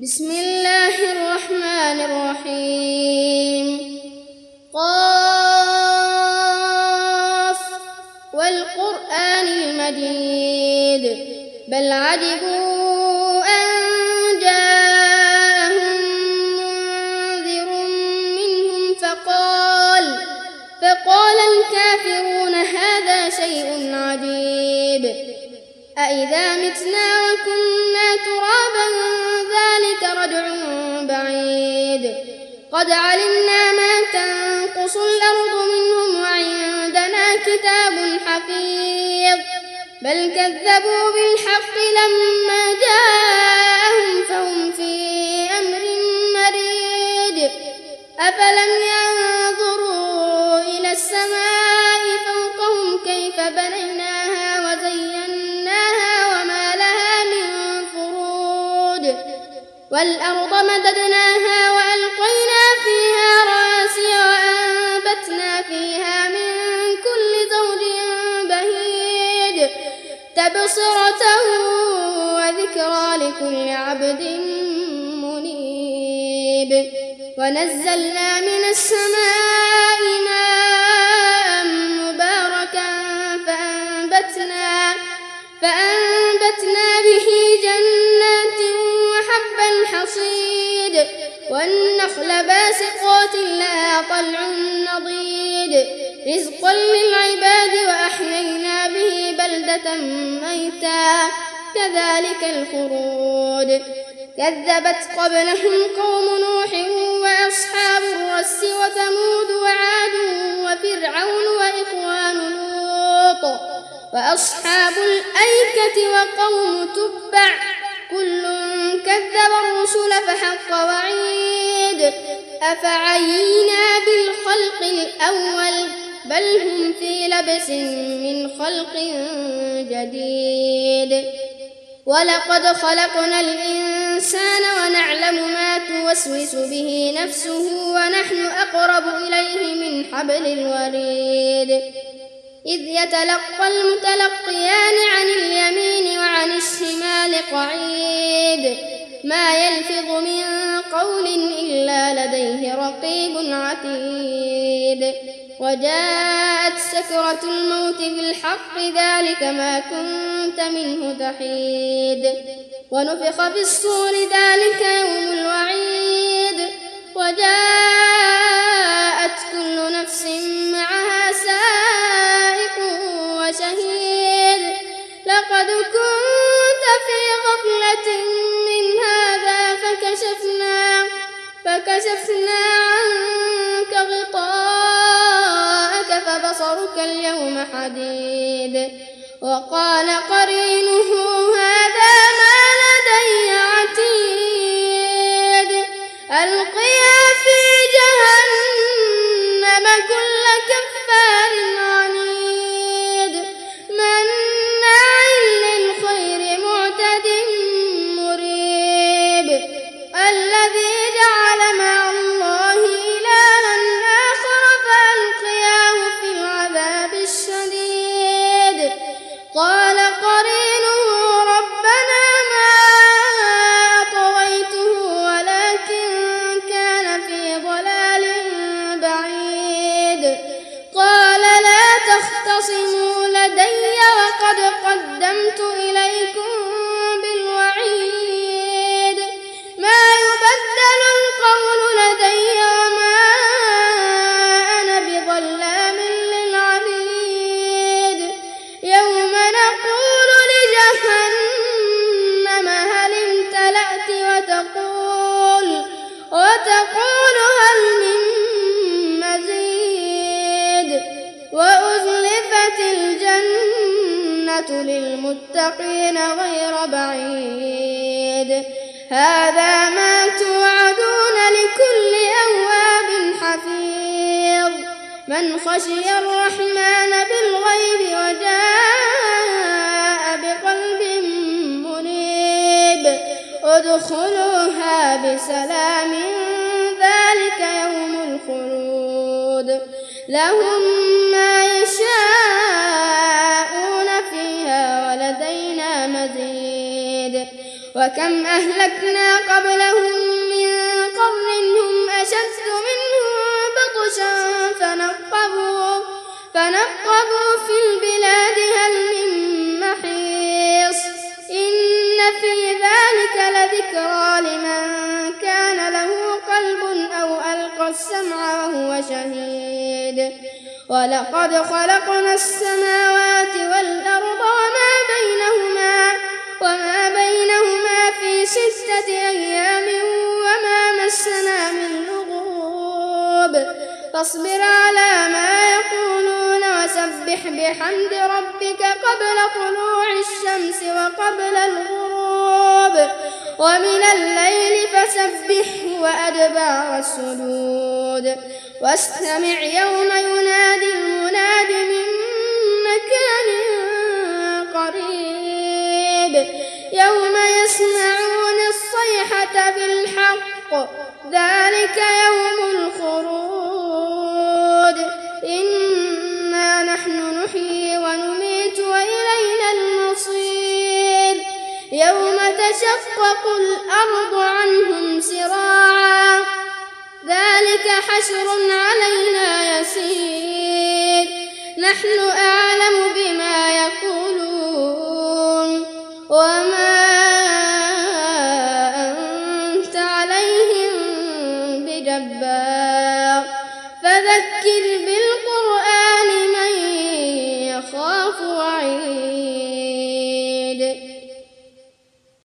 بسم الله الرحمن الرحيم. قاف والقرآن المجيد بل عجبوا أن جاءهم منذر منهم فقال الكافرون هذا شيء عجيب أإذا متنا وكنا ترابا ذلك رجع بعيد قد علمنا ما تنقص الأرض منهم وعندنا كتاب حفيظ بل كذبوا بالحق لما جاءهم فهم في أمر مريج أفلم ينظروا إلى السماء فوقهم كيف بنيناها وزيناها وما لها من فروج والأرض مددناها وألقينا فيها رواسي وأنبتنا فيها من كل زوج بهيج تبصرة وذكرى لكل عبد منيب ونزلنا من السماء ماء مباركا فأنبتنا به جنات وحب الحصيد والنخل باسقات لها طلع نضيد رزقا للعباد وأحيينا به بلدة ميتا كذلك الخروج كذبت قبلهم قوم نوح وأصحاب الرس وثمود وعاد وفرعون وإخوان لوط وأصحاب الأيكة وقوم تبع كل كذب الرسل فحق وعيد أفعينا بالخلق الأول بل هم في لبس من خلق جديد ولقد خلقنا الإنسان ونعلم ما توسوس به نفسه ونحن أقرب إليه من حبل الوريد إذ يتلقى المتلقيان عن اليمين وعن الشمال قعيد ما يلفظ من قول إلا لديه رقيب عتيد وجاءت سكرة الموت بالحق ذلك ما كنت منه تحيد ونفخ في الصور ذلك يوم الوعيد وجاءت كل نفس معها سائق وشهيد لقد كنت في غفلة من هذا فكشفنا عنك غطاءك فبصرك اليوم حديد وقال قرينه هذا ما لدي عتيد ألقيا في جهنم كل كفار عنيد مناع للخير معتد مريب الذي جعل مع الله إلها آخر فألقياه في العذاب الشديد قال قرينه ربنا ما أطغيته ولكن كان في ضلال بعيد قال لا تختصموا لدي وقد قدمت إليكم بالوعيد ما يبدل القول لدي وما أنا بظلام للعبيد يوم نقول لجهنم هل امتلأت وتقول هل من مزيد وأزلفت الجنة للمتقين غير بعيد هذا ما توعدون لكل أواب حفيظ من خشي الرحمن بالغيب وجاء بقلب منيب ادخلوها بسلام ذلك يوم الخلود لهم ما يشاءون فيها ولدينا مزيد وكم أهلكنا قبلهم السمع وهو شهيد ولقد خلقنا السماوات والأرض وما بينهما في 6 أيام وما مسنا من لغوب فاصبر على ما يقولون وسبح بحمد ربك قبل طلوع الشمس وقبل الغروب ومن الليل فسبحه وأدبار السجود واستمع يوم ينادي المناد من مكان قريب يوم يسمعون الصيحة بالحق ذلك يوم الخروج إنا نحن نحيي ونميت وإلينا المصير يوم تشقق الأرض عنهم سراعا ذلك حشر علينا يسير نحن أعلم بما يقولون وما أنت عليهم بجبار فذكر